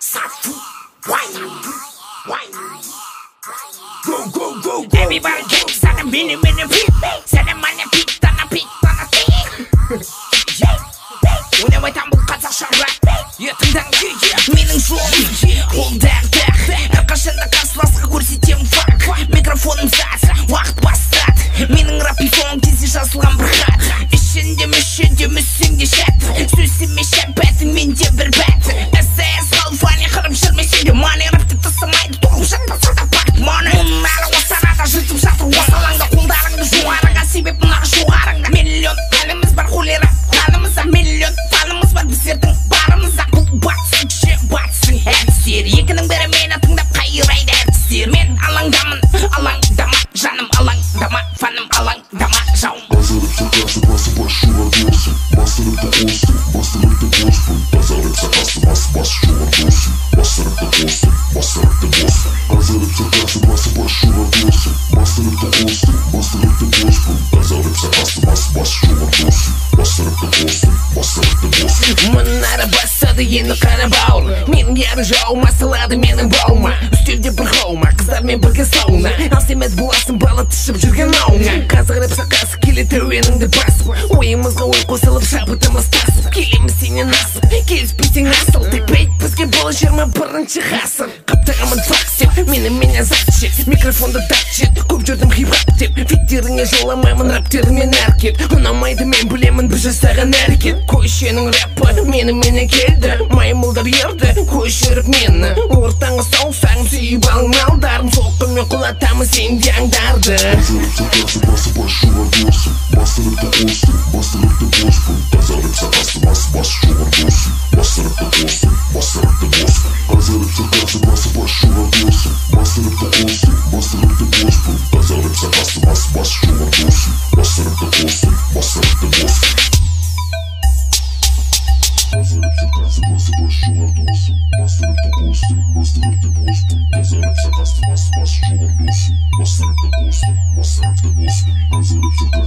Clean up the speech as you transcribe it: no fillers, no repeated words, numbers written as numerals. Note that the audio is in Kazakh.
Everybody jump, sana mini beat. Sana mana beat, tana beat. Уна айтамын қазақша рэп ертеңден менің жолым қолдақ әрқашанда қарсыласқа көрсетемін фак микрофоным зат уақыт бастады менің рапифон кезде жазылған бір хат ішінде мүсінде шәт сөзіме шәпәтің менде бір бәт СС халфани қырып жүрмесең де мани рэпті тастамайды толып жатпаса да факт мани мұның әлі осы арада жыртып жатыр осы алаңда қолдарыңды жоғарыға себеп мынағы жоғарыңда миллион әліміз бар хулера қалымызда миллион фанымыз бар біздердің барымызда бұл батсын әдістер екінің бірі мені тыңдап қайрайды әртістер мен алаңдамын алаңдама жаным алаңдама фаным алаңдама жауым Мұнары бастады енді қара бауыр менің әрі жауым асылады менің бауыма үстелде бір қауыма қыздармен бірге сауна ал сен мәз боласың бала тышып жүрген ауыңа қазір рэп сақасы келеді әуеніңді басып ойымызға ой қосылып шабытымыз тасып келеміз сенен асып келіспесең асыл тек бейт бізге бұл 21-ші ғасыр қаптағамын факсеп менімен азат жет микрофонды дат жет көп жүрдім хип-хап деп фиттеріңе жоламаймын рэптеріңмен әркет ұнамайды мен білемін біз жасаған әрекет көшенің рэпі меніменен келді маймылдар ерді көшіріп мені ортаңа саусағым сүйіп алдарым соққымен құлатамын сенде аңдарды Bastırıp da